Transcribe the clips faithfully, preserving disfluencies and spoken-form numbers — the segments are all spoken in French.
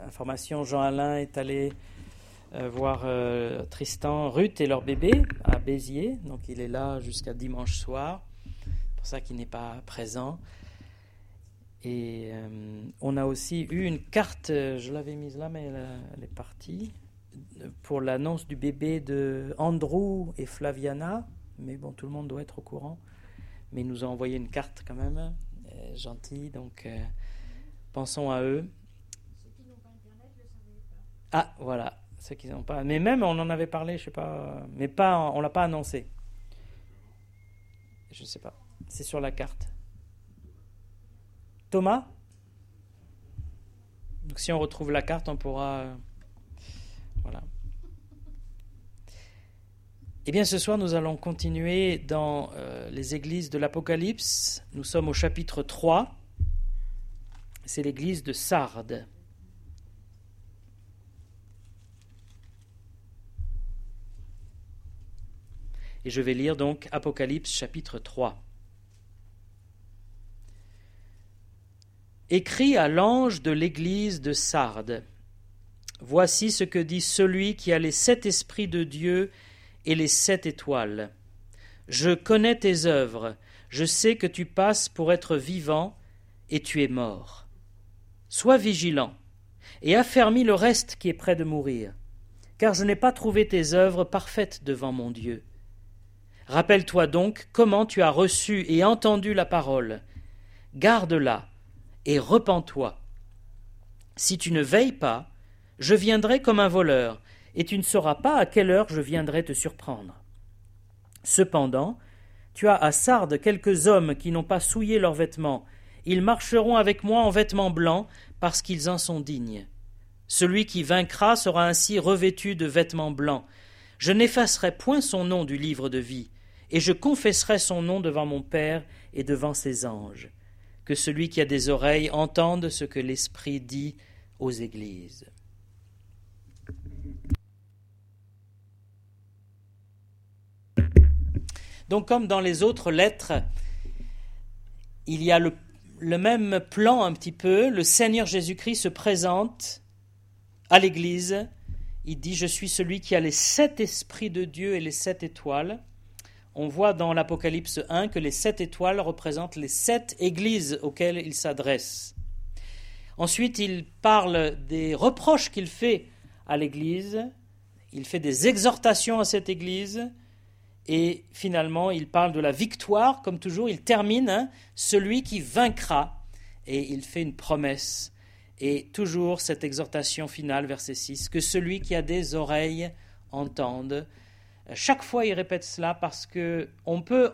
information, Jean-Alain est allé euh, voir euh, Tristan, Ruth et leur bébé à Béziers. Donc il est là jusqu'à dimanche soir. C'est pour ça qu'il n'est pas présent. Et euh, on a aussi eu une carte, je l'avais mise là, mais elle, elle est partie, pour l'annonce du bébé de Andrew et Flaviana. Mais bon, tout le monde doit être au courant. Mais il nous a envoyé une carte quand même, euh, gentille, donc euh, pensons à eux. Ceux qui n'ont pas Internet ne le savaient pas. Ah, voilà, ceux qui n'ont pas. Mais même, on en avait parlé, je sais pas, mais pas, on l'a pas annoncé. Je sais pas. C'est sur la carte. Thomas ? Donc si on retrouve la carte, on pourra... Euh, voilà. Eh bien, ce soir, nous allons continuer dans euh, les églises de l'Apocalypse. Nous sommes au chapitre trois. C'est l'église de Sardes. Et je vais lire donc Apocalypse chapitre trois. Écrit à l'ange de l'église de Sardes. Voici ce que dit celui qui a les sept esprits de Dieu et les sept étoiles. Je connais tes œuvres, je sais que tu passes pour être vivant et tu es mort. Sois vigilant et affermis le reste qui est près de mourir, car je n'ai pas trouvé tes œuvres parfaites devant mon Dieu. Rappelle-toi donc comment tu as reçu et entendu la parole. Garde-la et repens-toi. Si tu ne veilles pas, je viendrai comme un voleur, et tu ne sauras pas à quelle heure je viendrai te surprendre. Cependant, tu as à Sardes quelques hommes qui n'ont pas souillé leurs vêtements. Ils marcheront avec moi en vêtements blancs, parce qu'ils en sont dignes. Celui qui vaincra sera ainsi revêtu de vêtements blancs. Je n'effacerai point son nom du livre de vie, et je confesserai son nom devant mon Père et devant ses anges. Que celui qui a des oreilles entende ce que l'Esprit dit aux églises. Donc, comme dans les autres lettres, il y a le, le même plan un petit peu. Le Seigneur Jésus-Christ se présente à l'Église. Il dit « Je suis celui qui a les sept esprits de Dieu et les sept étoiles ». On voit dans l'Apocalypse un que les sept étoiles représentent les sept églises auxquelles il s'adresse. Ensuite, il parle des reproches qu'il fait à l'Église. Il fait des exhortations à cette Église. Et finalement, il parle de la victoire, comme toujours, il termine, hein, celui qui vaincra, et il fait une promesse. Et toujours cette exhortation finale, verset six, que celui qui a des oreilles entende. Chaque fois, il répète cela parce qu'on peut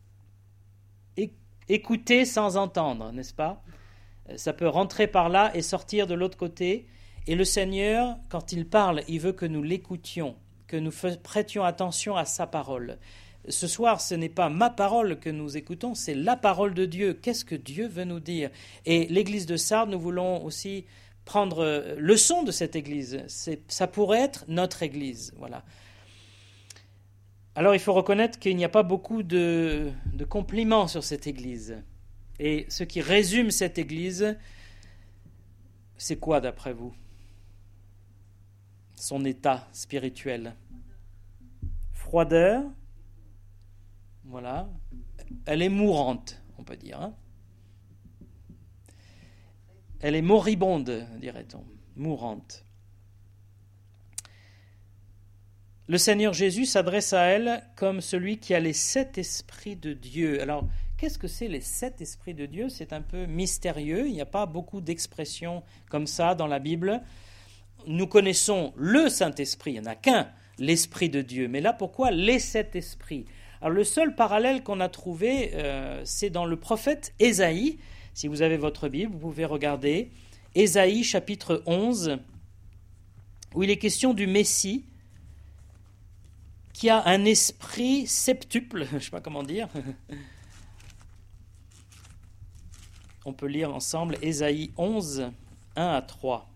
écouter sans entendre, n'est-ce pas ? Ça peut rentrer par là et sortir de l'autre côté. Et le Seigneur, quand il parle, il veut que nous l'écoutions, que nous prêtions attention à sa parole. Ce soir, ce n'est pas ma parole que nous écoutons, c'est la parole de Dieu. Qu'est-ce que Dieu veut nous dire ? Et l'église de Sardes, nous voulons aussi prendre leçon de cette église. C'est, ça pourrait être notre église. Voilà. Alors, il faut reconnaître qu'il n'y a pas beaucoup de, de compliments sur cette église. Et ce qui résume cette église, c'est quoi d'après vous ? Son état spirituel. Froideur. Voilà. Elle est mourante, on peut dire. Hein ? Elle est moribonde, dirait-on. Mourante. Le Seigneur Jésus s'adresse à elle comme celui qui a les sept esprits de Dieu. Alors, qu'est-ce que c'est les sept esprits de Dieu ? C'est un peu mystérieux. Il n'y a pas beaucoup d'expressions comme ça dans la Bible. Nous connaissons le Saint-Esprit, il n'y en a qu'un, l'Esprit de Dieu. Mais là, pourquoi les sept esprits ? Alors, le seul parallèle qu'on a trouvé, euh, c'est dans le prophète Ésaïe. Si vous avez votre Bible, vous pouvez regarder. Ésaïe, chapitre onze, où il est question du Messie, qui a un esprit septuple, je ne sais pas comment dire. On peut lire ensemble Ésaïe onze, un à trois.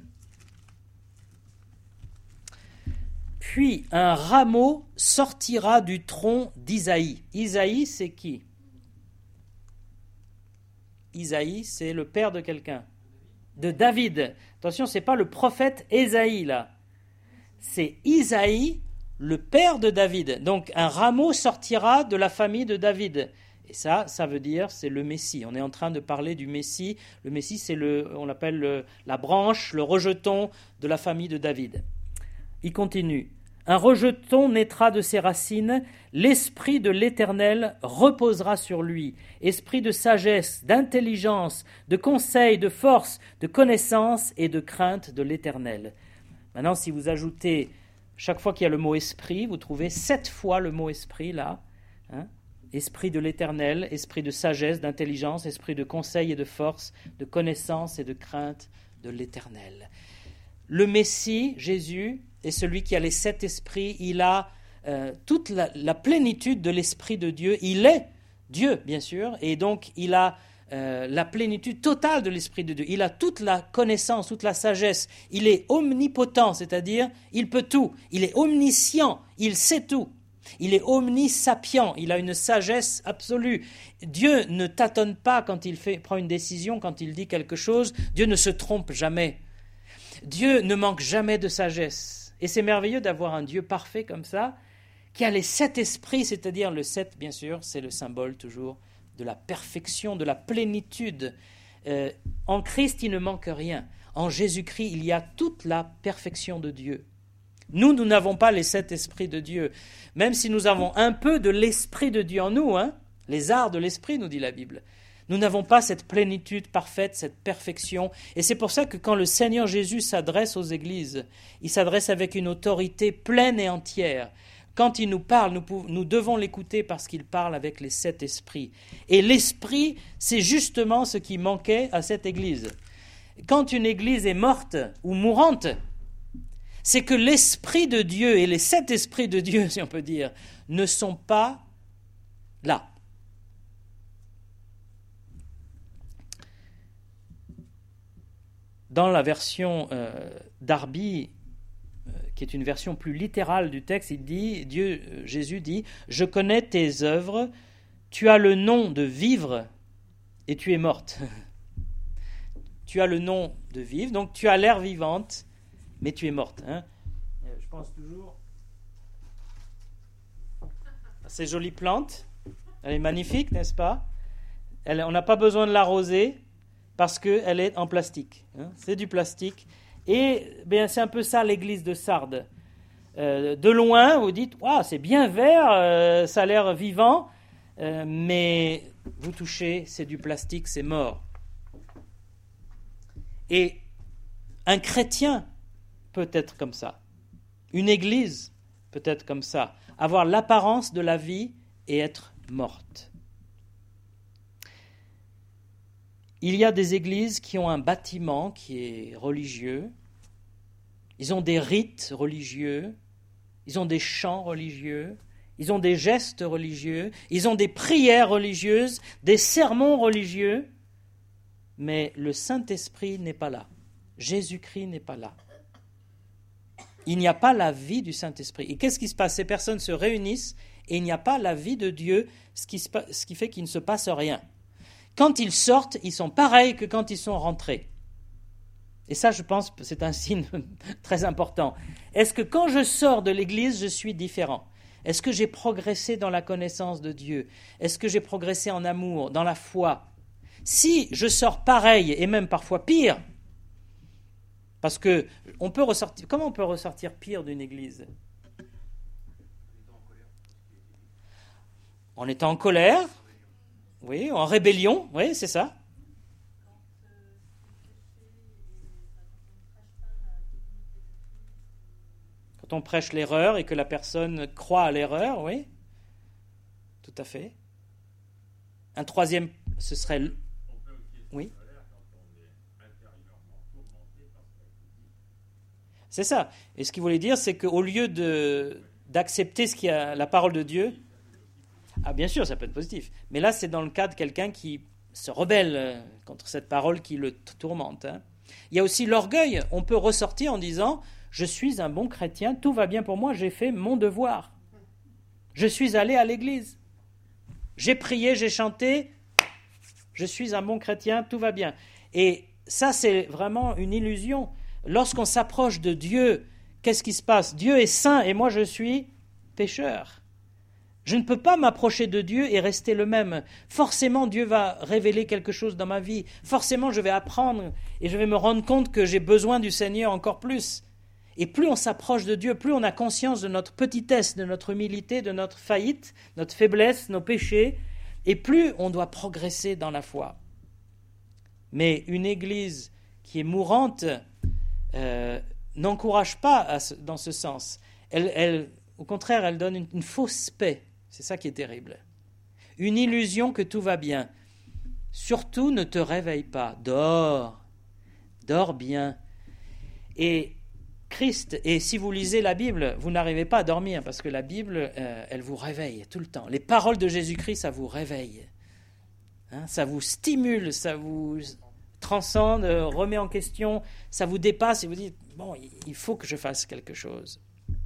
Puis un rameau sortira du tronc d'Isaïe. Isaïe, c'est qui ? Isaïe, c'est le père de quelqu'un. de David. Attention, ce n'est pas le prophète Ésaïe là. C'est Isaïe, le père de David. Donc un rameau sortira de la famille de David. Et ça, ça veut dire, c'est le Messie. On est en train de parler du Messie. Le Messie, c'est le, on l'appelle le, la branche, le rejeton de la famille de David. Il continue. Un rejeton naîtra de ses racines, l'esprit de l'Éternel reposera sur lui, esprit de sagesse, d'intelligence, de conseil, de force, de connaissance et de crainte de l'Éternel. Maintenant, si vous ajoutez, chaque fois qu'il y a le mot esprit, vous trouvez sept fois le mot esprit là, hein, esprit de l'Éternel, esprit de sagesse, d'intelligence, esprit de conseil et de force, de connaissance et de crainte de l'Éternel. Le Messie, Jésus, est celui qui a les sept esprits. Il a euh, toute la, la plénitude de l'Esprit de Dieu. Il est Dieu, bien sûr, et donc il a euh, la plénitude totale de l'Esprit de Dieu. Il a toute la connaissance, toute la sagesse. Il est omnipotent, c'est-à-dire il peut tout. Il est omniscient, il sait tout. Il est omnisapient, il a une sagesse absolue. Dieu ne tâtonne pas quand il fait, prend une décision, quand il dit quelque chose. Dieu ne se trompe jamais. Dieu ne manque jamais de sagesse. Et c'est merveilleux d'avoir un Dieu parfait comme ça, qui a les sept esprits, c'est-à-dire le sept, bien sûr, c'est le symbole toujours de la perfection, de la plénitude. Euh, en Christ, il ne manque rien. En Jésus-Christ, il y a toute la perfection de Dieu. Nous, nous n'avons pas les sept esprits de Dieu, même si nous avons un peu de l'esprit de Dieu en nous, hein, les arts de l'esprit, nous dit la Bible. Nous n'avons pas cette plénitude parfaite, cette perfection. Et c'est pour ça que quand le Seigneur Jésus s'adresse aux églises, il s'adresse avec une autorité pleine et entière. Quand il nous parle, nous, pouvons, nous devons l'écouter parce qu'il parle avec les sept esprits. Et l'esprit, c'est justement ce qui manquait à cette église. Quand une église est morte ou mourante, c'est que l'esprit de Dieu et les sept esprits de Dieu, si on peut dire, ne sont pas là. Dans la version euh, Darby, euh, qui est une version plus littérale du texte, il dit, Dieu, euh, Jésus dit, « Je connais tes œuvres, tu as le nom de vivre et tu es morte. » Tu as le nom de vivre, donc tu as l'air vivante, mais tu es morte. Hein. Je pense toujours à ces jolies plantes. Elle est magnifique, n'est-ce pas? Elle, on n'a pas besoin de l'arroser parce qu'elle est en plastique. Hein. C'est du plastique. Et bien, c'est un peu ça l'église de Sardes. Euh, de loin, vous dites, wow, c'est bien vert, euh, ça a l'air vivant, euh, mais vous touchez, c'est du plastique, c'est mort. Et un chrétien peut être comme ça. Une église peut être comme ça. Avoir l'apparence de la vie et être morte. Il y a des églises qui ont un bâtiment qui est religieux. Ils ont des rites religieux. Ils ont des chants religieux. Ils ont des gestes religieux. Ils ont des prières religieuses, des sermons religieux. Mais le Saint-Esprit n'est pas là. Jésus-Christ n'est pas là. Il n'y a pas la vie du Saint-Esprit. Et qu'est-ce qui se passe? Ces personnes se réunissent et il n'y a pas la vie de Dieu, ce qui, se, ce qui fait qu'il ne se passe rien. Quand ils sortent, ils sont pareils que quand ils sont rentrés. Et ça, je pense que c'est un signe très important. Est-ce que quand je sors de l'église, je suis différent? Est-ce que j'ai progressé dans la connaissance de Dieu? Est-ce que j'ai progressé en amour, dans la foi? Si je sors pareil, et même parfois pire, parce que on peut ressortir, comment on peut ressortir pire d'une église? En étant en colère, oui, en rébellion, oui, c'est ça. Quand on prêche l'erreur et que la personne croit à l'erreur, oui, tout à fait. Un troisième, ce serait... Oui. C'est ça. Et ce qu'il voulait dire, c'est qu'au lieu de, d'accepter ce qui a, la parole de Dieu, ah bien sûr, ça peut être positif, mais là, c'est dans le cas de quelqu'un qui se rebelle contre cette parole qui le tourmente. Hein. Il y a aussi l'orgueil. On peut ressortir en disant, je suis un bon chrétien, tout va bien pour moi, j'ai fait mon devoir. Je suis allé à l'église. J'ai prié, j'ai chanté, je suis un bon chrétien, tout va bien. Et ça, c'est vraiment une illusion. Lorsqu'on s'approche de Dieu, qu'est-ce qui se passe? Dieu est saint et moi je suis pécheur. Je ne peux pas m'approcher de Dieu et rester le même. Forcément, Dieu va révéler quelque chose dans ma vie. Forcément, je vais apprendre et je vais me rendre compte que j'ai besoin du Seigneur encore plus. Et plus on s'approche de Dieu, plus on a conscience de notre petitesse, de notre humilité, de notre faillite, notre faiblesse, nos péchés, et plus on doit progresser dans la foi. Mais une Église qui est mourante euh, n'encourage pas à ce, dans ce sens. Elle, elle, au contraire, elle donne une, une fausse paix. C'est ça qui est terrible. Une illusion que tout va bien. Surtout, ne te réveille pas. Dors. Dors bien. Et Christ, et si vous lisez la Bible, vous n'arrivez pas à dormir parce que la Bible, euh, elle vous réveille tout le temps. Les paroles de Jésus-Christ, ça vous réveille. Hein, ça vous stimule, ça vous transcende, remet en question, ça vous dépasse et vous dites, bon, il faut que je fasse quelque chose.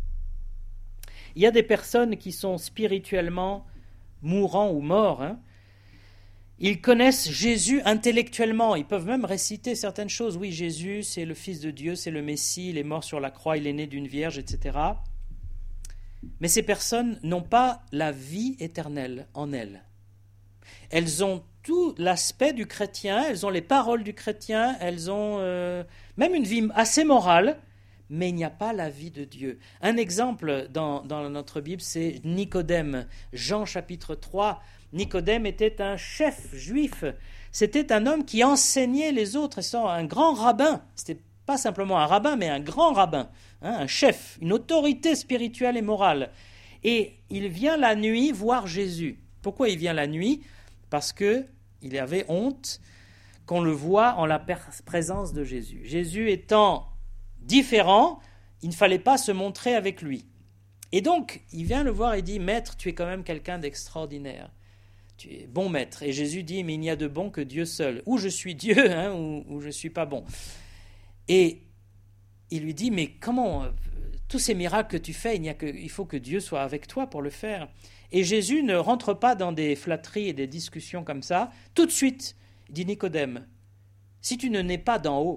Il y a des personnes qui sont spirituellement mourants ou morts. Hein. Ils connaissent Jésus intellectuellement. Ils peuvent même réciter certaines choses. Oui, Jésus, c'est le Fils de Dieu, c'est le Messie, il est mort sur la croix, il est né d'une vierge, et cetera. Mais ces personnes n'ont pas la vie éternelle en elles. Elles ont tout l'aspect du chrétien, elles ont les paroles du chrétien, elles ont euh, même une vie assez morale, mais il n'y a pas la vie de Dieu. Un exemple dans, dans notre Bible, c'est Nicodème, Jean chapitre trois. Nicodème était un chef juif. C'était un homme qui enseignait les autres. C'est un grand rabbin. Ce n'était pas simplement un rabbin, mais un grand rabbin, hein, un chef, une autorité spirituelle et morale. Et il vient la nuit voir Jésus. Pourquoi il vient la nuit? Parce qu'il avait honte qu'on le voie en la présence de Jésus. Jésus étant différent, il ne fallait pas se montrer avec lui. Et donc, il vient le voir et dit, « Maître, tu es quand même quelqu'un d'extraordinaire. Tu es bon maître. » Et Jésus dit, « Mais il n'y a de bon que Dieu seul. Ou je suis Dieu, hein, ou, ou je ne suis pas bon. » Et il lui dit, « Mais comment, euh, tous ces miracles que tu fais, il, n'y a que, il faut que Dieu soit avec toi pour le faire. » Et Jésus ne rentre pas dans des flatteries et des discussions comme ça. Tout de suite, il dit, « Nicodème, si tu ne nais pas d'en haut,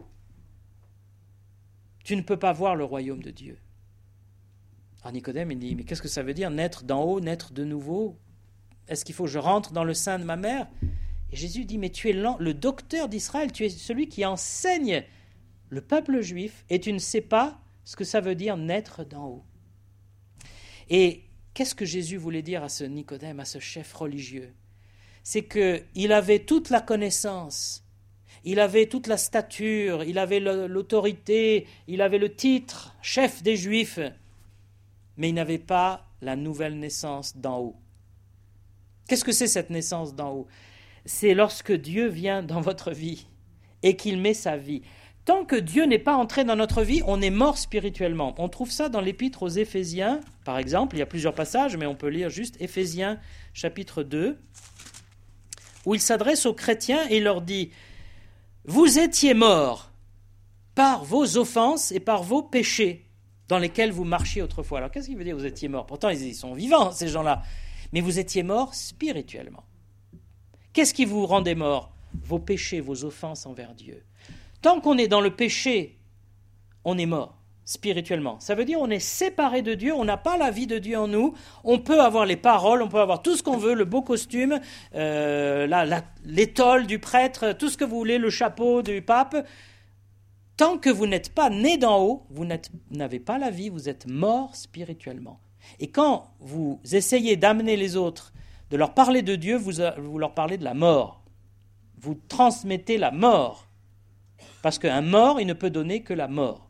tu ne peux pas voir le royaume de Dieu. » Alors Nicodème, il dit, mais qu'est-ce que ça veut dire, naître d'en haut, naître de nouveau? Est-ce qu'il faut que je rentre dans le sein de ma mère? Et Jésus dit, mais tu es le docteur d'Israël, tu es celui qui enseigne le peuple juif, et tu ne sais pas ce que ça veut dire naître d'en haut. Et qu'est-ce que Jésus voulait dire à ce Nicodème, à ce chef religieux? C'est qu'il avait toute la connaissance, il avait toute la stature, il avait l'autorité, il avait le titre, chef des Juifs, mais il n'avait pas la nouvelle naissance d'en haut. Qu'est-ce que c'est cette naissance d'en haut? C'est lorsque Dieu vient dans votre vie et qu'il met sa vie. Tant que Dieu n'est pas entré dans notre vie, on est mort spirituellement. On trouve ça dans l'épître aux Éphésiens, par exemple. Il y a plusieurs passages, mais on peut lire juste Éphésiens chapitre deux, où il s'adresse aux chrétiens et il leur dit « Vous étiez morts par vos offenses et par vos péchés dans lesquels vous marchiez autrefois. » Alors qu'est-ce qu'il veut dire vous étiez morts? Pourtant ils sont vivants ces gens-là. Mais vous étiez morts spirituellement. Qu'est-ce qui vous rendait morts? Vos péchés, vos offenses envers Dieu. Tant qu'on est dans le péché, on est mort spirituellement. Ça veut dire on est séparé de Dieu, on n'a pas la vie de Dieu en nous. On peut avoir les paroles, on peut avoir tout ce qu'on veut, le beau costume, euh, la, la, l'étole du prêtre, tout ce que vous voulez, le chapeau du pape. Tant que vous n'êtes pas né d'en haut, vous n'avez pas la vie, vous êtes mort spirituellement. Et quand vous essayez d'amener les autres, de leur parler de Dieu, vous, vous leur parlez de la mort. Vous transmettez la mort. Parce qu'un mort, il ne peut donner que la mort.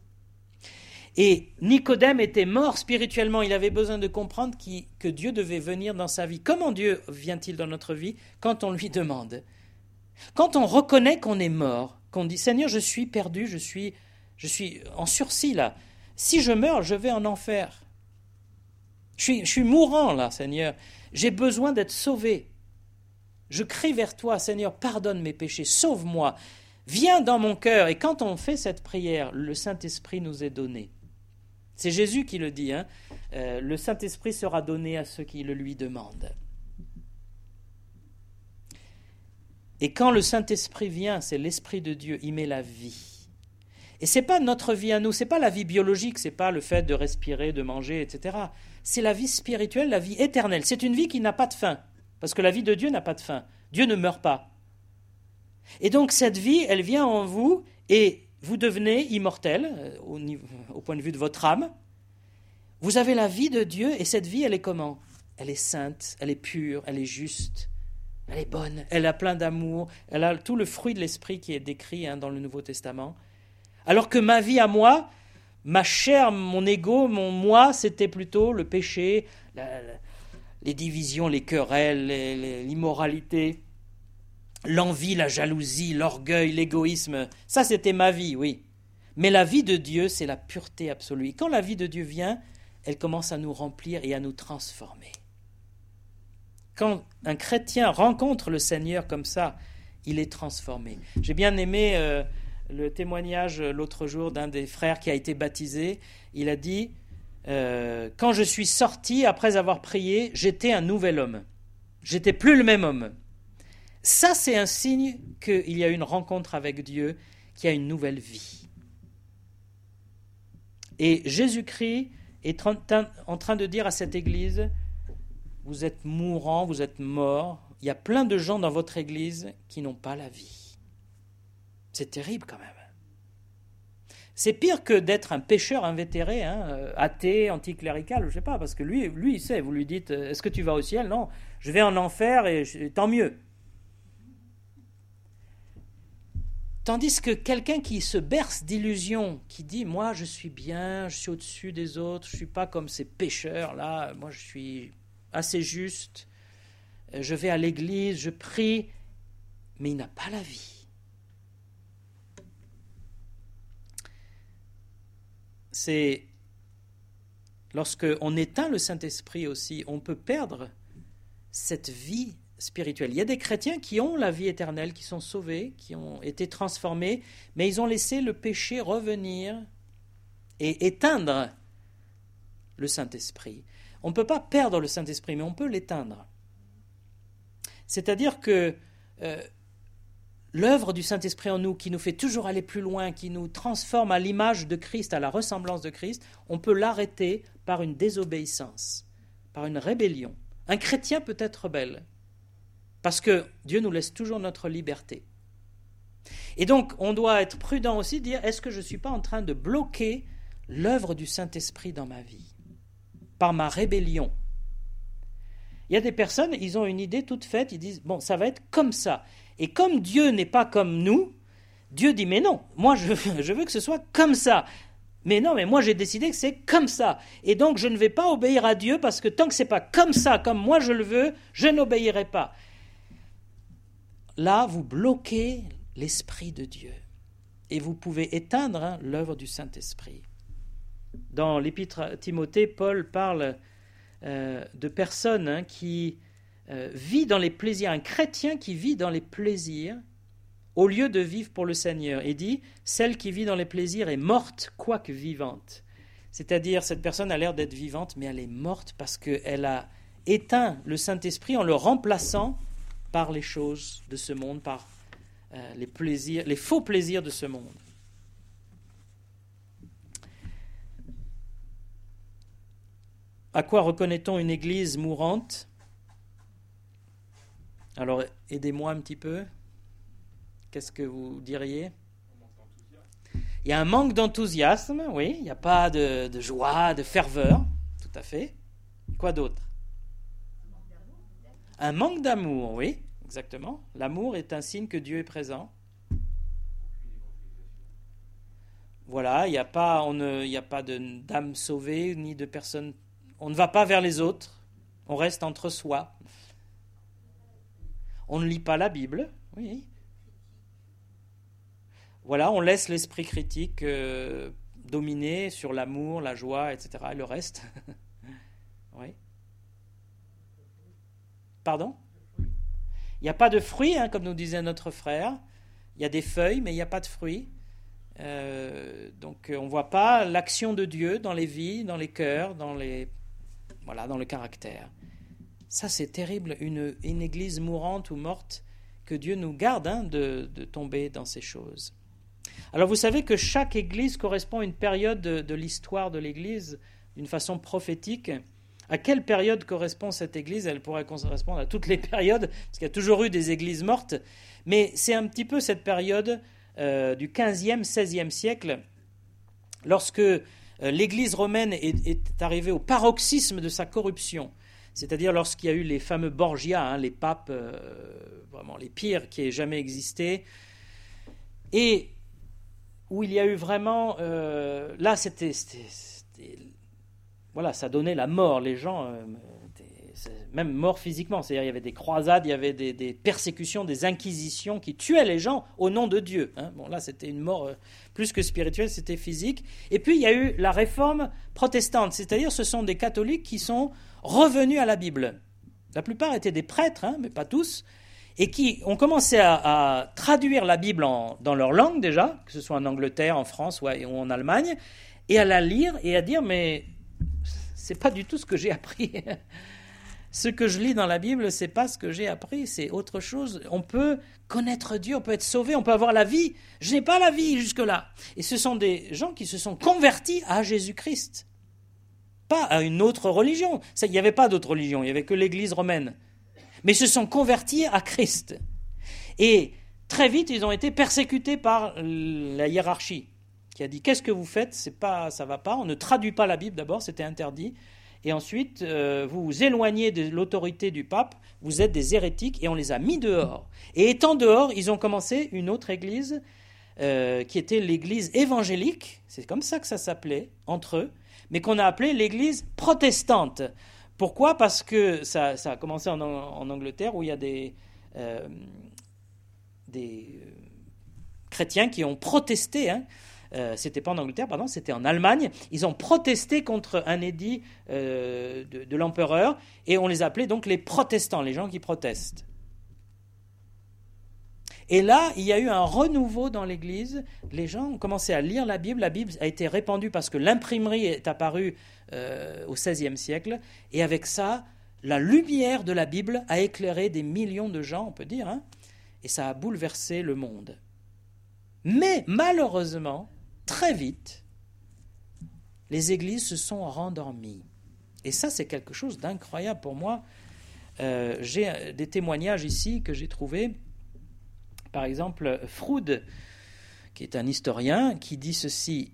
Et Nicodème était mort spirituellement. Il avait besoin de comprendre qui, que Dieu devait venir dans sa vie. Comment Dieu vient-il dans notre vie? Quand on lui demande. Quand on reconnaît qu'on est mort, qu'on dit « Seigneur, je suis perdu, je suis, je suis en sursis là. Si je meurs, je vais en enfer. Je suis, je suis mourant là, Seigneur. J'ai besoin d'être sauvé. Je crie vers toi, Seigneur, pardonne mes péchés, sauve-moi. Viens dans mon cœur. » Et quand on fait cette prière, le Saint-Esprit nous est donné. C'est Jésus qui le dit, hein. Euh, le Saint-Esprit sera donné à ceux qui le lui demandent. Et quand le Saint-Esprit vient, c'est l'Esprit de Dieu, il met la vie. Et ce n'est pas notre vie à nous, ce n'est pas la vie biologique, ce n'est pas le fait de respirer, de manger, et cetera. C'est la vie spirituelle, la vie éternelle. C'est une vie qui n'a pas de fin, parce que la vie de Dieu n'a pas de fin. Dieu ne meurt pas. Et donc cette vie, elle vient en vous, et vous devenez immortel, au, niveau, au point de vue de votre âme. Vous avez la vie de Dieu, et cette vie, elle est comment ? Elle est sainte, elle est pure, elle est juste, elle est bonne, elle a plein d'amour, elle a tout le fruit de l'esprit qui est décrit hein, dans le Nouveau Testament. Alors que ma vie à moi, ma chair, mon ego, mon moi, c'était plutôt le péché, la, la, les divisions, les querelles, les, les, l'immoralité, l'envie, la jalousie, l'orgueil, l'égoïsme. Ça, c'était ma vie, oui. Mais la vie de Dieu, c'est la pureté absolue. Et quand la vie de Dieu vient, elle commence à nous remplir et à nous transformer. Quand un chrétien rencontre le Seigneur comme ça, il est transformé. J'ai bien aimé euh, le témoignage l'autre jour d'un des frères qui a été baptisé. Il a dit euh, « Quand je suis sorti, après avoir prié, j'étais un nouvel homme. J'étais plus le même homme. » Ça, c'est un signe qu'il y a une rencontre avec Dieu, qu'il y a une nouvelle vie. Et Jésus-Christ est en train de dire à cette église, vous êtes mourants, vous êtes morts. Il y a plein de gens dans votre église qui n'ont pas la vie. C'est terrible quand même. C'est pire que d'être un pécheur invétéré, hein, athée, anticlérical, je ne sais pas, parce que lui, lui, il sait, vous lui dites, est-ce que tu vas au ciel ? Non, je vais en enfer et je, tant mieux. Tandis que quelqu'un qui se berce d'illusions, qui dit « moi je suis bien, je suis au-dessus des autres, je ne suis pas comme ces pécheurs-là, moi je suis assez juste, je vais à l'église, je prie », mais il n'a pas la vie. C'est lorsqu'on éteint le Saint-Esprit aussi, on peut perdre cette vie spirituelle. Il y a des chrétiens qui ont la vie éternelle, qui sont sauvés, qui ont été transformés, mais ils ont laissé le péché revenir et éteindre le Saint-Esprit. On ne peut pas perdre le Saint-Esprit, mais on peut l'éteindre. C'est-à-dire que euh, l'œuvre du Saint-Esprit en nous, qui nous fait toujours aller plus loin, qui nous transforme à l'image de Christ, à la ressemblance de Christ, on peut l'arrêter par une désobéissance, par une rébellion. Un chrétien peut être rebelle, parce que Dieu nous laisse toujours notre liberté. Et donc, on doit être prudent aussi, dire, est-ce que je ne suis pas en train de bloquer l'œuvre du Saint-Esprit dans ma vie, par ma rébellion ? Il y a des personnes, ils ont une idée toute faite, ils disent, bon, ça va être comme ça. Et comme Dieu n'est pas comme nous, Dieu dit, mais non, moi je, je veux que ce soit comme ça. Mais non, mais moi j'ai décidé que c'est comme ça. Et donc je ne vais pas obéir à Dieu parce que tant que ce n'est pas comme ça, comme moi je le veux, je n'obéirai pas. Là, vous bloquez l'Esprit de Dieu. Et vous pouvez éteindre hein, l'œuvre du Saint-Esprit. Dans l'Épître à Timothée, Paul parle euh, de personnes hein, qui euh, vivent dans les plaisirs, un chrétien qui vit dans les plaisirs au lieu de vivre pour le Seigneur. Il dit, celle qui vit dans les plaisirs est morte, quoique vivante. C'est-à-dire, cette personne a l'air d'être vivante, mais elle est morte parce qu'elle a éteint le Saint-Esprit en le remplaçant par les choses de ce monde, par euh, les plaisirs, les faux plaisirs de ce monde. À quoi reconnaît-on une église mourante ? Alors, aidez-moi un petit peu. Qu'est-ce que vous diriez ? Il y a un manque d'enthousiasme, oui. Il n'y a pas de, de joie, de ferveur, tout à fait. Quoi d'autre ? Un manque d'amour, oui, exactement. L'amour est un signe que Dieu est présent. Voilà, il n'y a pas, on ne, il n'y a pas de, d'âme sauvée, ni de personne. On ne va pas vers les autres. On reste entre soi. On ne lit pas la Bible, oui. Voilà, on laisse l'esprit critique euh, dominer sur l'amour, la joie, et cetera. Et le reste. Oui. Pardon ? Il n'y a pas de fruits, hein, comme nous disait notre frère. Il y a des feuilles, mais il n'y a pas de fruits. Euh, donc on ne voit pas l'action de Dieu dans les vies, dans les cœurs, dans, les, voilà, dans le caractère. Ça, c'est terrible. Une, une église mourante ou morte que Dieu nous garde hein, de, de tomber dans ces choses. Alors vous savez que chaque église correspond à une période de, de l'histoire de l'église d'une façon prophétique. À quelle période correspond cette église? Elle pourrait correspondre à toutes les périodes, parce qu'il y a toujours eu des églises mortes, mais c'est un petit peu cette période euh, du quinzième, seizième siècle, lorsque euh, l'église romaine est, est arrivée au paroxysme de sa corruption, c'est-à-dire lorsqu'il y a eu les fameux Borgia, hein, les papes, euh, vraiment les pires qui aient jamais existé, et où il y a eu vraiment, euh, là c'était, c'était, c'était, voilà, ça donnait la mort, les gens, euh, étaient, même morts physiquement, c'est-à-dire il y avait des croisades, il y avait des, des persécutions, des inquisitions qui tuaient les gens au nom de Dieu. Hein. Bon là c'était une mort euh, plus que spirituelle, c'était physique. Et puis il y a eu la réforme protestante, c'est-à-dire ce sont des catholiques qui sont revenus à la Bible. La plupart étaient des prêtres, hein, mais pas tous, et qui ont commencé à, à traduire la Bible en, dans leur langue déjà, que ce soit en Angleterre, en France ou, à, ou en Allemagne, et à la lire et à dire mais c'est pas du tout ce que j'ai appris. Ce que je lis dans la Bible, c'est pas ce que j'ai appris, c'est autre chose. On peut connaître Dieu, on peut être sauvé, on peut avoir la vie. Je n'ai pas la vie jusque-là. Et ce sont des gens qui se sont convertis à Jésus-Christ, pas à une autre religion. Ça, il n'y avait pas d'autre religion, il n'y avait que l'Église romaine. Mais se sont convertis à Christ. Et très vite, ils ont été persécutés par la hiérarchie, qui a dit « Qu'est-ce que vous faites ? C'est pas, ça ne va pas. On ne traduit pas la Bible d'abord, c'était interdit. Et ensuite, euh, vous vous éloignez de l'autorité du pape, vous êtes des hérétiques, et on les a mis dehors. Et étant dehors, ils ont commencé une autre église, euh, qui était l'église évangélique, c'est comme ça que ça s'appelait, entre eux, mais qu'on a appelée l'église protestante. Pourquoi ? Parce que ça, ça a commencé en, en Angleterre, où il y a des, euh, des chrétiens qui ont protesté, hein. Euh, c'était pas en Angleterre, pardon, c'était en Allemagne. Ils ont protesté contre un édit euh, de, de l'empereur, et on les appelait donc les protestants, les gens qui protestent. Et là, il y a eu un renouveau dans l'Église. Les gens ont commencé à lire la Bible. La Bible a été répandue parce que l'imprimerie est apparue euh, au seizième siècle, et avec ça, la lumière de la Bible a éclairé des millions de gens, on peut dire, hein, et ça a bouleversé le monde. Mais malheureusement, très vite, les églises se sont rendormies. Et ça, c'est quelque chose d'incroyable pour moi. Euh, j'ai des témoignages ici que j'ai trouvés. Par exemple, Froude, qui est un historien, qui dit ceci.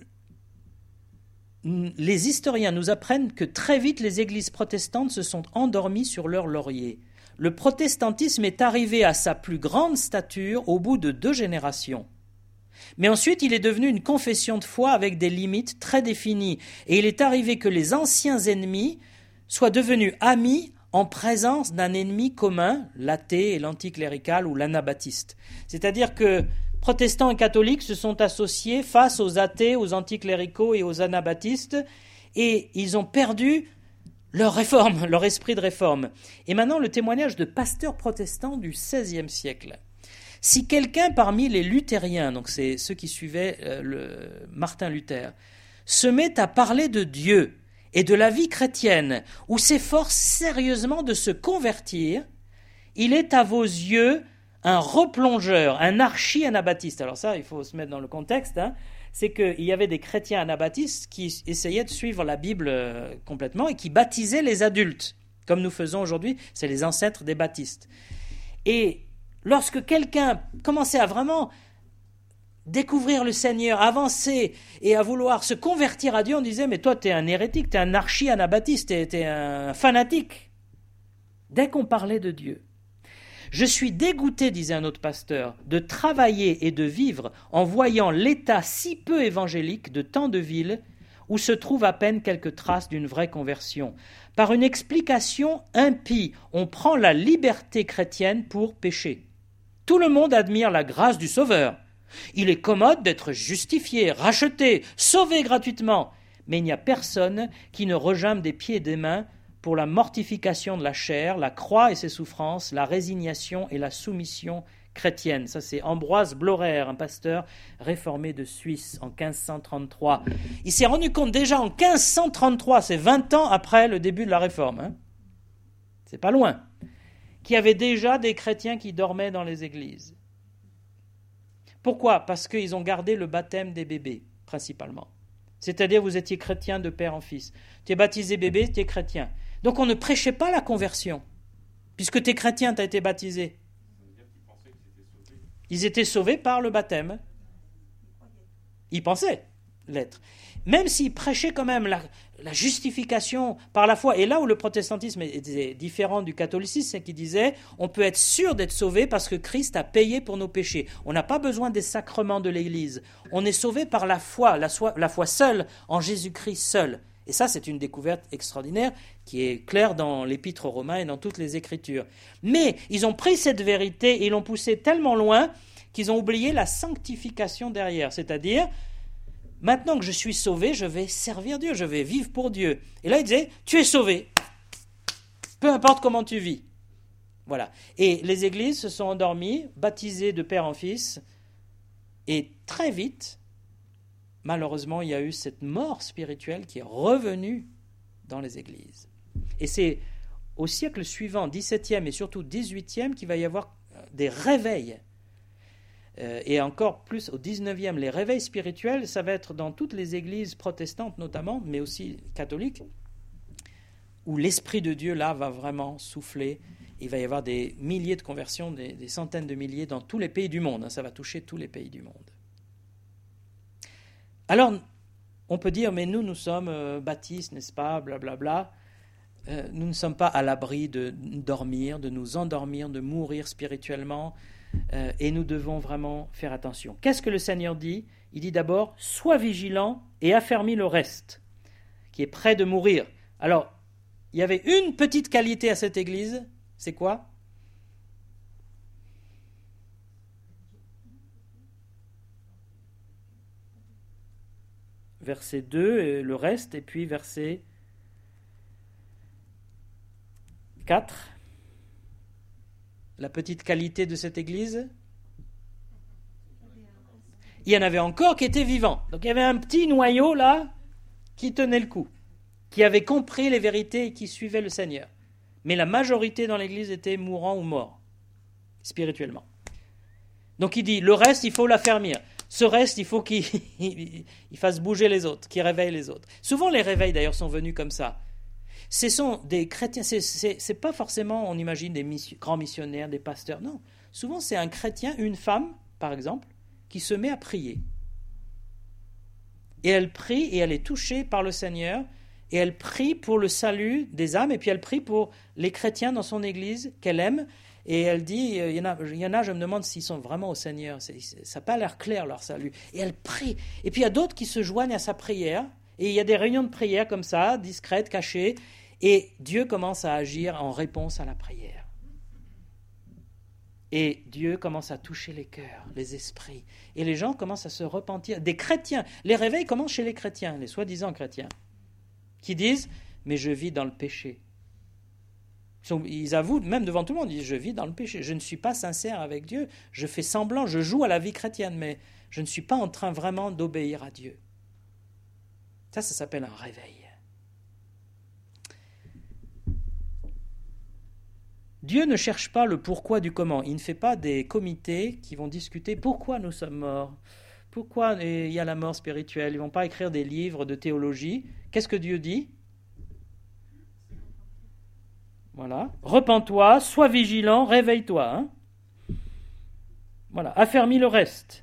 Les historiens nous apprennent que très vite les églises protestantes se sont endormies sur leur laurier. Le protestantisme est arrivé à sa plus grande stature au bout de deux générations. Mais ensuite, il est devenu une confession de foi avec des limites très définies. Et il est arrivé que les anciens ennemis soient devenus amis en présence d'un ennemi commun, l'athée et l'anticlérical ou l'anabaptiste. C'est-à-dire que protestants et catholiques se sont associés face aux athées, aux anticléricaux et aux anabaptistes, et ils ont perdu leur réforme, leur esprit de réforme. Et maintenant, le témoignage de pasteurs protestants du seizième siècle. Si quelqu'un parmi les luthériens, donc c'est ceux qui suivaient euh, le Martin Luther, se met à parler de Dieu et de la vie chrétienne, ou s'efforce sérieusement de se convertir, il est à vos yeux un replongeur, un archi-anabaptiste. Alors ça, il faut se mettre dans le contexte, hein. C'est qu'il y avait des chrétiens anabaptistes qui essayaient de suivre la Bible euh, complètement et qui baptisaient les adultes, comme nous faisons aujourd'hui, c'est les ancêtres des baptistes. Et lorsque quelqu'un commençait à vraiment découvrir le Seigneur, avancer et à vouloir se convertir à Dieu, on disait « Mais toi, tu es un hérétique, tu es un archi-anabaptiste, tu es un fanatique. » Dès qu'on parlait de Dieu. « Je suis dégoûté, disait un autre pasteur, de travailler et de vivre en voyant l'état si peu évangélique de tant de villes où se trouvent à peine quelques traces d'une vraie conversion. Par une explication impie, on prend la liberté chrétienne pour pécher. Tout le monde admire la grâce du Sauveur. Il est commode d'être justifié, racheté, sauvé gratuitement. Mais il n'y a personne qui ne rejambe des pieds et des mains pour la mortification de la chair, la croix et ses souffrances, la résignation et la soumission chrétienne. Ça, c'est Ambroise Blorer, un pasteur réformé de Suisse en quinze cent trente-trois. Il s'est rendu compte déjà en quinze cent trente-trois, c'est vingt ans après le début de la réforme, hein, c'est pas loin, qu'il y avait déjà des chrétiens qui dormaient dans les églises. Pourquoi ? Parce qu'ils ont gardé le baptême des bébés, principalement. C'est-à-dire, vous étiez chrétien de père en fils. Tu es baptisé bébé, tu es chrétien. Donc, on ne prêchait pas la conversion. Puisque tu es chrétien, tu as été baptisé. Ils étaient sauvés par le baptême. Ils pensaient l'être. Même s'ils prêchaient quand même la, la justification par la foi. Et là où le protestantisme était différent du catholicisme, c'est qu'il disait on peut être sûr d'être sauvé parce que Christ a payé pour nos péchés. On n'a pas besoin des sacrements de l'Église. On est sauvé par la foi, la, foi, la foi seule, en Jésus-Christ seul. Et ça, c'est une découverte extraordinaire qui est claire dans l'Épître aux Romains et dans toutes les Écritures. Mais ils ont pris cette vérité et l'ont poussée tellement loin qu'ils ont oublié la sanctification derrière. C'est-à-dire, maintenant que je suis sauvé, je vais servir Dieu, je vais vivre pour Dieu. Et là, il disait, tu es sauvé, peu importe comment tu vis. Voilà. Et les églises se sont endormies, baptisées de père en fils, et très vite, malheureusement, il y a eu cette mort spirituelle qui est revenue dans les églises. Et c'est au siècle suivant, dix-septième et surtout dix-huitième, qu'il va y avoir des réveils. Euh, et encore plus au dix-neuvième, les réveils spirituels, ça va être dans toutes les églises protestantes notamment, mais aussi catholiques, où l'Esprit de Dieu, là, va vraiment souffler. Il va y avoir des milliers de conversions, des, des centaines de milliers dans tous les pays du monde. Hein, ça va toucher tous les pays du monde. Alors, on peut dire, mais nous, nous sommes euh, baptistes, n'est-ce pas, blablabla. Euh, nous ne sommes pas à l'abri de dormir, de nous endormir, de mourir spirituellement, euh, et nous devons vraiment faire attention. Qu'est-ce que le Seigneur dit ? Il dit d'abord, sois vigilant et affermis le reste, qui est prêt de mourir. Alors, il y avait une petite qualité à cette église, c'est quoi ? Verset deux, et le reste, et puis verset quatre. La petite qualité de cette église. Il y en avait encore qui étaient vivants. Donc il y avait un petit noyau là qui tenait le coup, qui avait compris les vérités et qui suivait le Seigneur. Mais la majorité dans l'église était mourant ou mort, spirituellement. Donc il dit, le reste, il faut l'affermir. Ce reste, il faut qu'il il fasse bouger les autres, qu'il réveille les autres. Souvent, les réveils, d'ailleurs, sont venus comme ça. Ce sont des chrétiens, c'est, c'est, c'est pas forcément, on imagine, des mission, grands missionnaires, des pasteurs. Non, souvent, c'est un chrétien, une femme, par exemple, qui se met à prier. Et elle prie, et elle est touchée par le Seigneur, et elle prie pour le salut des âmes, et puis elle prie pour les chrétiens dans son église qu'elle aime. Et elle dit, il y en a, il y en a je me demande s'ils sont vraiment au Seigneur. C'est, ça n'a pas l'air clair, leur salut. Et elle prie. Et puis il y a d'autres qui se joignent à sa prière. Et il y a des réunions de prière comme ça, discrètes, cachées. Et Dieu commence à agir en réponse à la prière. Et Dieu commence à toucher les cœurs, les esprits. Et les gens commencent à se repentir. Des chrétiens. Les réveils commencent chez les chrétiens, les soi-disant chrétiens, qui disent, mais je vis dans le péché. Ils avouent, même devant tout le monde, ils disent, je vis dans le péché, je ne suis pas sincère avec Dieu, je fais semblant, je joue à la vie chrétienne, mais je ne suis pas en train vraiment d'obéir à Dieu. Ça, ça s'appelle un réveil. Dieu ne cherche pas le pourquoi du comment. Il ne fait pas des comités qui vont discuter pourquoi nous sommes morts, pourquoi il y a la mort spirituelle. Ils ne vont pas écrire des livres de théologie. Qu'est-ce que Dieu dit ? Voilà. Repens-toi, sois vigilant, réveille-toi. Hein. Voilà. Affermis le reste.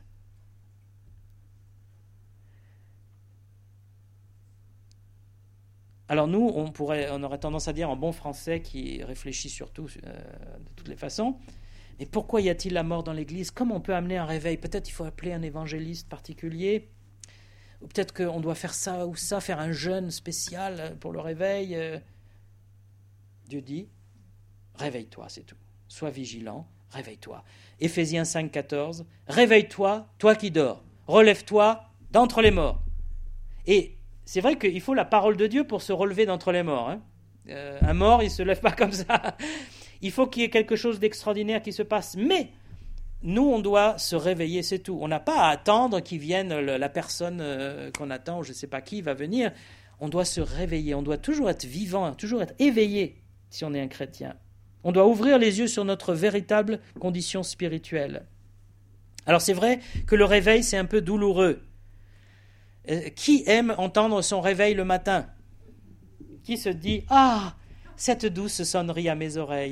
Alors nous, on, pourrait, on aurait tendance à dire en bon français qui réfléchit surtout euh, de toutes les façons, mais pourquoi y a-t-il la mort dans l'Église ? Comment on peut amener un réveil ? Peut-être il faut appeler un évangéliste particulier, ou peut-être qu'on doit faire ça ou ça, faire un jeûne spécial pour le réveil. Euh, Dieu dit, réveille-toi, c'est tout. Sois vigilant, réveille-toi. Éphésiens cinq, quatorze, réveille-toi, toi qui dors. Relève-toi d'entre les morts. Et c'est vrai qu'il faut la parole de Dieu pour se relever d'entre les morts. Hein. Euh, un mort, il ne se lève pas comme ça. Il faut qu'il y ait quelque chose d'extraordinaire qui se passe. Mais nous, on doit se réveiller, c'est tout. On n'a pas à attendre qu'il vienne la personne euh, qu'on attend, je ne sais pas qui va venir. On doit se réveiller, on doit toujours être vivant, toujours être éveillé si on est un chrétien. On doit ouvrir les yeux sur notre véritable condition spirituelle. Alors c'est vrai que le réveil, c'est un peu douloureux. Euh, qui aime entendre son réveil le matin? Qui se dit « Ah, cette douce sonnerie à mes oreilles !»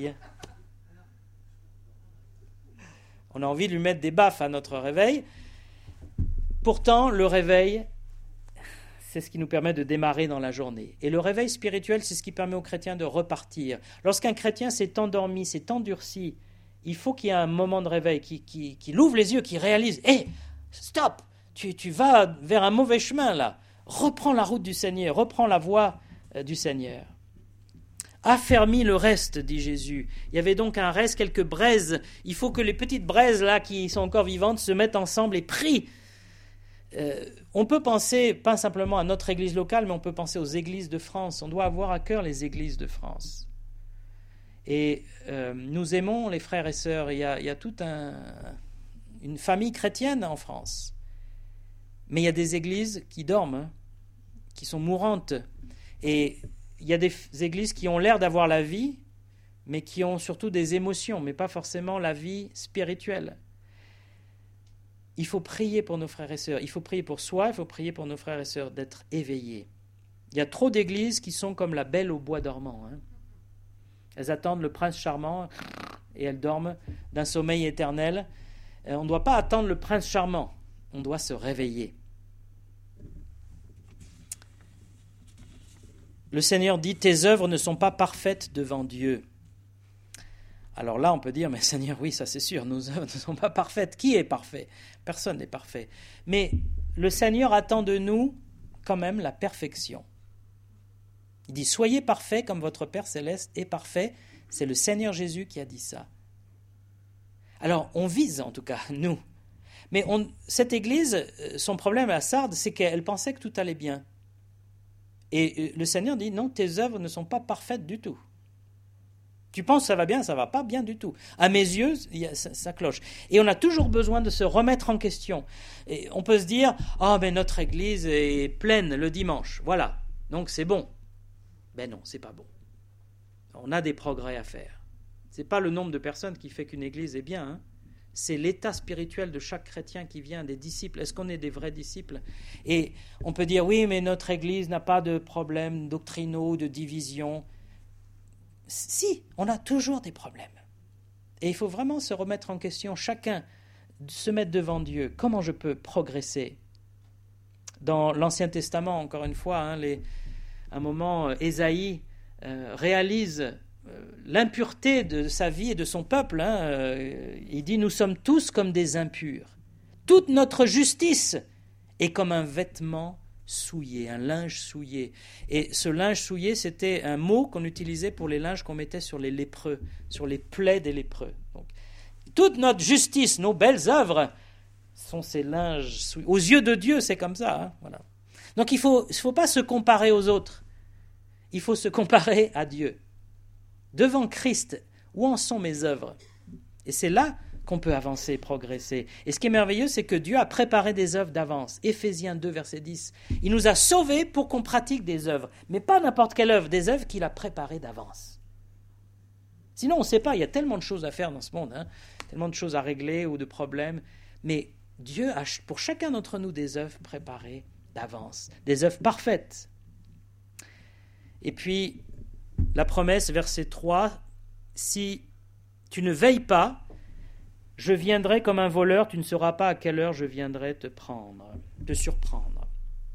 On a envie de lui mettre des baffes à notre réveil. Pourtant, le réveil, c'est ce qui nous permet de démarrer dans la journée. Et le réveil spirituel, c'est ce qui permet aux chrétiens de repartir. Lorsqu'un chrétien s'est endormi, s'est endurci, il faut qu'il y ait un moment de réveil, qu'il, qu'il, qu'il ouvre les yeux, qu'il réalise « Hé, hey, stop, tu, tu vas vers un mauvais chemin là. Reprends la route du Seigneur, reprends la voie euh, du Seigneur. » Affermis le reste, dit Jésus. Il y avait donc un reste, quelques braises. Il faut que les petites braises là qui sont encore vivantes se mettent ensemble et prient. Euh, on peut penser, pas simplement à notre église locale, mais on peut penser aux églises de France. On doit avoir à cœur les églises de France. Et euh, nous aimons les frères et sœurs. Il y a, il y a toute un, une famille chrétienne en France. Mais il y a des églises qui dorment, hein, qui sont mourantes. Et il y a des églises qui ont l'air d'avoir la vie, mais qui ont surtout des émotions, mais pas forcément la vie spirituelle. Il faut prier pour nos frères et sœurs. Il faut prier pour soi, il faut prier pour nos frères et sœurs d'être éveillés. Il y a trop d'églises qui sont comme la belle au bois dormant. Hein. Elles attendent le prince charmant et elles dorment d'un sommeil éternel. On ne doit pas attendre le prince charmant. On doit se réveiller. Le Seigneur dit « Tes œuvres ne sont pas parfaites devant Dieu ». Alors là, on peut dire, mais Seigneur, oui, ça c'est sûr, nos œuvres ne sont pas parfaites. Qui est parfait? Personne n'est parfait. Mais le Seigneur attend de nous quand même la perfection. Il dit, soyez parfaits comme votre Père Céleste est parfait. C'est le Seigneur Jésus qui a dit ça. Alors, on vise en tout cas, nous. Mais on, cette église, son problème à Sardes, c'est qu'elle pensait que tout allait bien. Et le Seigneur dit, non, tes œuvres ne sont pas parfaites du tout. Tu penses que ça va bien, ça ne va pas bien du tout. À mes yeux, ça, ça cloche. Et on a toujours besoin de se remettre en question. Et on peut se dire, ah, oh, mais notre église est pleine le dimanche. Voilà, donc c'est bon. Ben non, c'est pas bon. On a des progrès à faire. Ce n'est pas le nombre de personnes qui fait qu'une église est bien. Hein. C'est l'état spirituel de chaque chrétien qui vient, des disciples. Est-ce qu'on est des vrais disciples? Et on peut dire, oui, mais notre église n'a pas de problèmes doctrinaux, de division. Si, on a toujours des problèmes. Et il faut vraiment se remettre en question, chacun se mettre devant Dieu. Comment je peux progresser? Dans l'Ancien Testament, encore une fois, hein, les, à un moment, Ésaïe euh, réalise euh, l'impureté de sa vie et de son peuple. Hein, euh, il dit, nous sommes tous comme des impurs. Toute notre justice est comme un vêtement souillé, un linge souillé. Et ce linge souillé, c'était un mot qu'on utilisait pour les linges qu'on mettait sur les lépreux, sur les plaies des lépreux. Donc, toute notre justice, nos belles œuvres, sont ces linges souillés. Aux yeux de Dieu, c'est comme ça. Hein, voilà. Donc il ne faut, il faut pas se comparer aux autres. Il faut se comparer à Dieu. Devant Christ, où en sont mes œuvres? Et c'est là qu'on peut avancer, progresser. Et ce qui est merveilleux, c'est que Dieu a préparé des œuvres d'avance. Éphésiens deux, verset dix. Il nous a sauvés pour qu'on pratique des œuvres. Mais pas n'importe quelle œuvre, des œuvres qu'il a préparées d'avance. Sinon, on ne sait pas, il y a tellement de choses à faire dans ce monde, hein, tellement de choses à régler ou de problèmes. Mais Dieu a pour chacun d'entre nous des œuvres préparées d'avance, des œuvres parfaites. Et puis, la promesse, verset trois, si tu ne veilles pas, je viendrai comme un voleur, tu ne sauras pas à quelle heure je viendrai te prendre, te surprendre.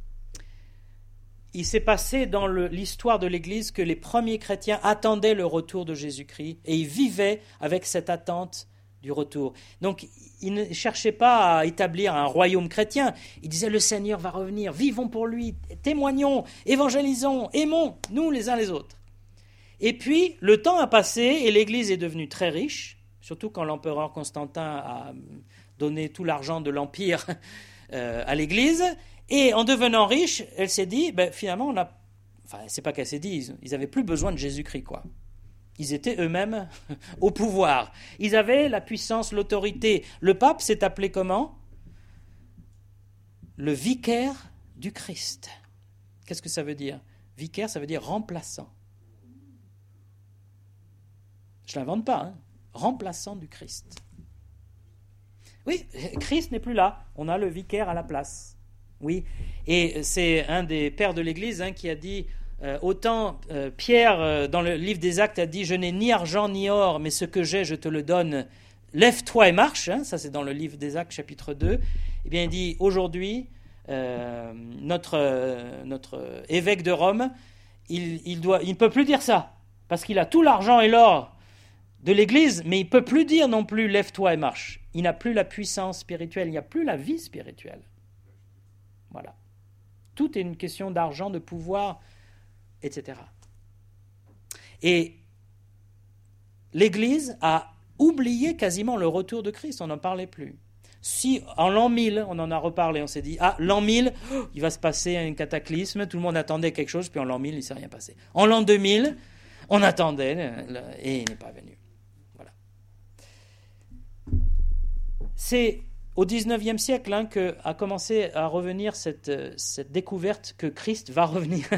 Il s'est passé dans le, l'histoire de l'Église que les premiers chrétiens attendaient le retour de Jésus-Christ et ils vivaient avec cette attente du retour. Donc, ils ne cherchaient pas à établir un royaume chrétien. Ils disaient, le Seigneur va revenir, vivons pour lui, témoignons, évangélisons, aimons, nous les uns les autres. Et puis, le temps a passé et l'Église est devenue très riche, surtout quand l'empereur Constantin a donné tout l'argent de l'Empire euh, à l'Église. Et en devenant riche, elle s'est dit, ben, finalement, on a... Enfin, c'est pas qu'elle s'est dit, ils n'avaient plus besoin de Jésus-Christ, quoi. Ils étaient eux-mêmes au pouvoir. Ils avaient la puissance, l'autorité. Le pape s'est appelé comment? Le vicaire du Christ. Qu'est-ce que ça veut dire? Vicaire, ça veut dire remplaçant. Je ne l'invente pas, hein. Remplaçant du Christ. Oui, Christ n'est plus là, on a le vicaire à la place. Oui, et c'est un des pères de l'Église hein, qui a dit, euh, autant euh, Pierre, euh, dans le livre des Actes, a dit « Je n'ai ni argent ni or, mais ce que j'ai, je te le donne. Lève-toi et marche hein, ». Ça, c'est dans le livre des Actes, chapitre deux. Eh bien, il dit « Aujourd'hui, euh, notre, euh, notre évêque de Rome, il, il, doit, il ne peut plus dire ça, parce qu'il a tout l'argent et l'or de l'Église, mais il ne peut plus dire non plus « Lève-toi et marche ». Il n'a plus la puissance spirituelle, il n'y a plus la vie spirituelle. Voilà. Tout est une question d'argent, de pouvoir, et cetera. Et l'Église a oublié quasiment le retour de Christ, on n'en parlait plus. Si en l'an mille, on en a reparlé, on s'est dit, ah, l'an mille, oh, il va se passer un cataclysme, tout le monde attendait quelque chose, puis en l'an mille, il ne s'est rien passé. En l'an deux mille, on attendait, et il n'est pas venu. Voilà. C'est au dix-neuvième siècle hein, qu'a commencé à revenir cette, cette découverte que Christ va revenir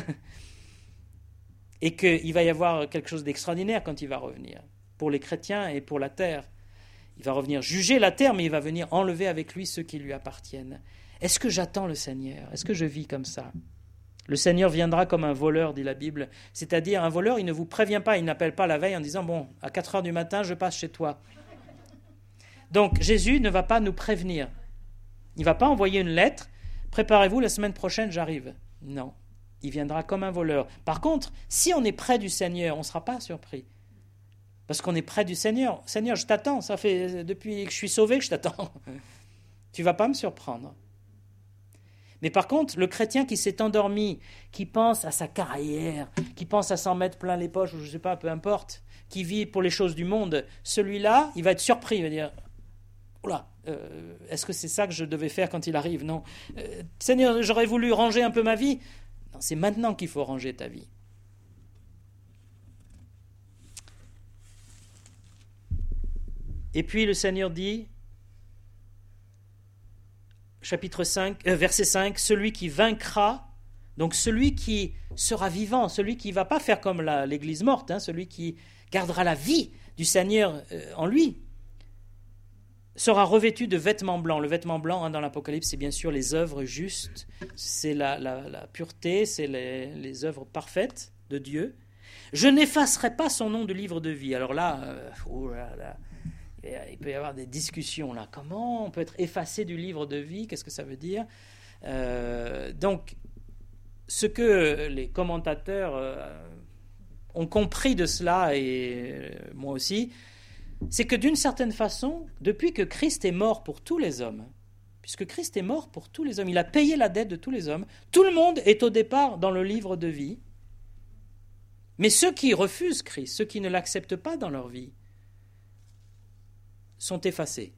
et qu'il va y avoir quelque chose d'extraordinaire quand il va revenir, pour les chrétiens et pour la terre. Il va revenir juger la terre, mais il va venir enlever avec lui ceux qui lui appartiennent. Est-ce que j'attends le Seigneur? Est-ce que je vis comme ça? Le Seigneur viendra comme un voleur, dit la Bible. C'est-à-dire, un voleur, il ne vous prévient pas, il n'appelle pas la veille en disant « Bon, à quatre heures du matin, je passe chez toi ». Donc, Jésus ne va pas nous prévenir. Il ne va pas envoyer une lettre « Préparez-vous, la semaine prochaine, j'arrive ». Non, il viendra comme un voleur. Par contre, si on est près du Seigneur, on ne sera pas surpris. Parce qu'on est près du Seigneur. Seigneur, je t'attends, ça fait depuis que je suis sauvé que je t'attends. Tu ne vas pas me surprendre. Mais par contre, le chrétien qui s'est endormi, qui pense à sa carrière, qui pense à s'en mettre plein les poches, ou je ne sais pas, peu importe, qui vit pour les choses du monde, celui-là, il va être surpris, il va dire « Oula, euh, est-ce que c'est ça que je devais faire quand il arrive ? Non. Euh, Seigneur, j'aurais voulu ranger un peu ma vie. » Non, c'est maintenant qu'il faut ranger ta vie. Et puis le Seigneur dit, chapitre cinq, euh, verset cinq, celui qui vaincra, donc celui qui sera vivant, celui qui ne va pas faire comme la, l'église morte, hein, celui qui gardera la vie du Seigneur euh, en lui, sera revêtu de vêtements blancs. Le vêtement blanc hein, dans l'Apocalypse, c'est bien sûr les œuvres justes, c'est la, la, la pureté, c'est les, les œuvres parfaites de Dieu. Je n'effacerai pas son nom du livre de vie. Alors là, euh, oh là là, il peut y avoir des discussions là. Comment on peut être effacé du livre de vie? Qu'est-ce que ça veut dire? euh, Donc, ce que les commentateurs euh, ont compris de cela, et euh, moi aussi, c'est que d'une certaine façon, depuis que Christ est mort pour tous les hommes, puisque Christ est mort pour tous les hommes, il a payé la dette de tous les hommes, tout le monde est au départ dans le livre de vie, mais ceux qui refusent Christ, ceux qui ne l'acceptent pas dans leur vie, sont effacés.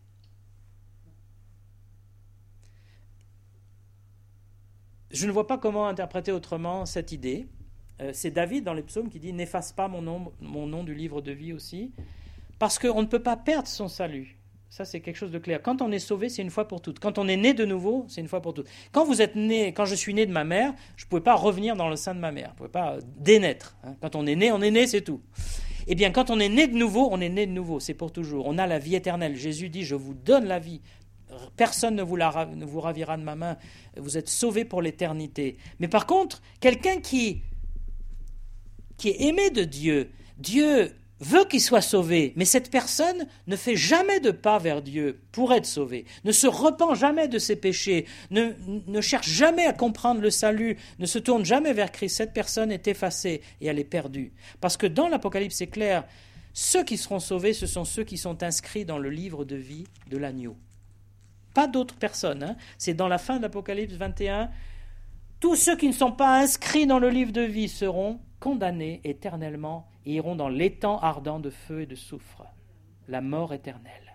Je ne vois pas comment interpréter autrement cette idée. Euh, c'est David dans les psaumes qui dit « N'efface pas mon nom, mon nom du livre de vie aussi », parce qu'on ne peut pas perdre son salut. Ça, c'est quelque chose de clair. Quand on est sauvé, c'est une fois pour toutes. Quand on est né de nouveau, c'est une fois pour toutes. Quand vous êtes né, quand je suis né de ma mère, je ne pouvais pas revenir dans le sein de ma mère. Je ne pouvais pas dénaître. Hein. Quand on est né, on est né, c'est tout. Eh bien, quand on est né de nouveau, on est né de nouveau. C'est pour toujours. On a la vie éternelle. Jésus dit, je vous donne la vie. Personne ne vous, la, ne vous ravira de ma main. Vous êtes sauvés pour l'éternité. Mais par contre, quelqu'un qui, qui est aimé de Dieu, Dieu veut qu'il soit sauvé, mais cette personne ne fait jamais de pas vers Dieu pour être sauvée, ne se repent jamais de ses péchés, ne, ne cherche jamais à comprendre le salut, ne se tourne jamais vers Christ. Cette personne est effacée et elle est perdue. Parce que dans l'Apocalypse, c'est clair, ceux qui seront sauvés, ce sont ceux qui sont inscrits dans le livre de vie de l'agneau. Pas d'autres personnes. Hein. C'est dans la fin de l'Apocalypse vingt et un. Tous ceux qui ne sont pas inscrits dans le livre de vie seront condamnés éternellement et iront dans l'étang ardent de feu et de soufre, la mort éternelle.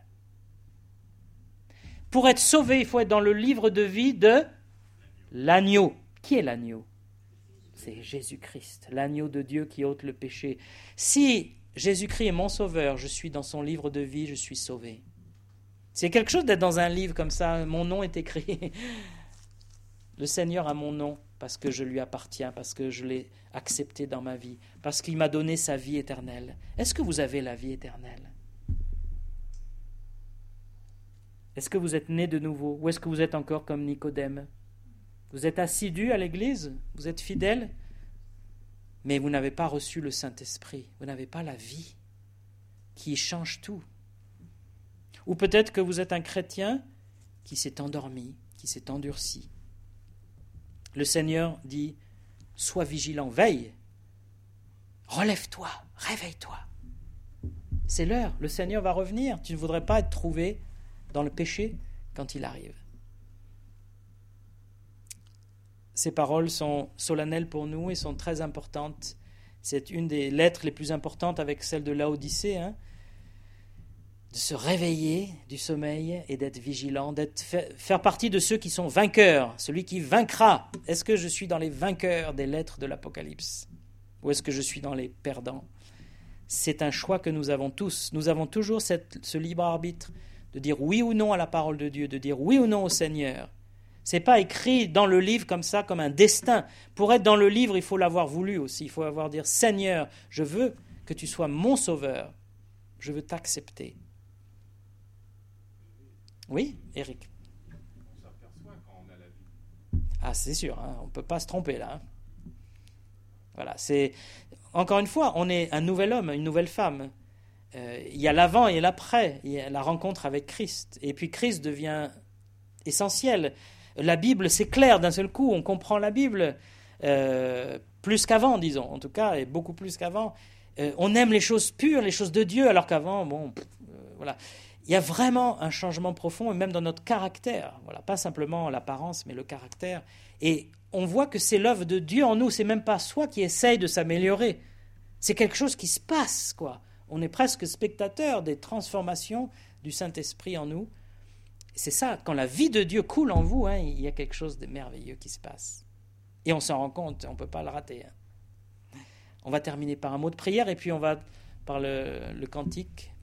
Pour être sauvé, il faut être dans le livre de vie de l'agneau. Qui est l'agneau? C'est Jésus-Christ, l'agneau de Dieu qui ôte le péché. Si Jésus-Christ est mon sauveur, je suis dans son livre de vie, je suis sauvé. C'est quelque chose d'être dans un livre comme ça, mon nom est écrit. Le Seigneur a mon nom parce que je lui appartiens, parce que je l'ai accepté dans ma vie, parce qu'il m'a donné sa vie éternelle. Est-ce que vous avez la vie éternelle? Est-ce que vous êtes né de nouveau? Ou est-ce que vous êtes encore comme Nicodème? Vous êtes assidu à l'église? Vous êtes fidèle? Mais vous n'avez pas reçu le Saint-Esprit. Vous n'avez pas la vie qui change tout. Ou peut-être que vous êtes un chrétien qui s'est endormi, qui s'est endurci. Le Seigneur dit, sois vigilant, veille, relève-toi, réveille-toi. C'est l'heure, le Seigneur va revenir. Tu ne voudrais pas être trouvé dans le péché quand il arrive. Ces paroles sont solennelles pour nous et sont très importantes. C'est une des lettres les plus importantes avec celle de Laodicée, hein, de se réveiller du sommeil et d'être vigilant, d'être, faire partie de ceux qui sont vainqueurs, celui qui vaincra. Est-ce que je suis dans les vainqueurs des lettres de l'Apocalypse ou est-ce que je suis dans les perdants? C'est un choix que nous avons tous. Nous avons toujours cette, ce libre arbitre de dire oui ou non à la parole de Dieu, de dire oui ou non au Seigneur. Ce n'est pas écrit dans le livre comme ça, comme un destin. Pour être dans le livre, il faut l'avoir voulu aussi. Il faut avoir dire, Seigneur, je veux que tu sois mon sauveur. Je veux t'accepter. Oui, Eric? On s'aperçoit quand on a la vie. Ah, c'est sûr, hein, on ne peut pas se tromper là. Hein. Voilà, c'est... Encore une fois, on est un nouvel homme, une nouvelle femme. Euh, il y a l'avant et l'après. Il y a la rencontre avec Christ. Et puis Christ devient essentiel. La Bible, c'est clair d'un seul coup, on comprend la Bible euh, plus qu'avant, disons, en tout cas, et beaucoup plus qu'avant. Euh, on aime les choses pures, les choses de Dieu, alors qu'avant, bon, pff, euh, voilà. Il y a vraiment un changement profond, et même dans notre caractère, voilà, pas simplement l'apparence, mais le caractère. Et on voit que c'est l'œuvre de Dieu en nous, c'est même pas soi qui essaye de s'améliorer. C'est quelque chose qui se passe, quoi. On est presque spectateur des transformations du Saint-Esprit en nous. C'est ça, quand la vie de Dieu coule en vous, hein, il y a quelque chose de merveilleux qui se passe. Et on s'en rend compte, on ne peut pas le rater. Hein. On va terminer par un mot de prière et puis on va, par le, le cantique,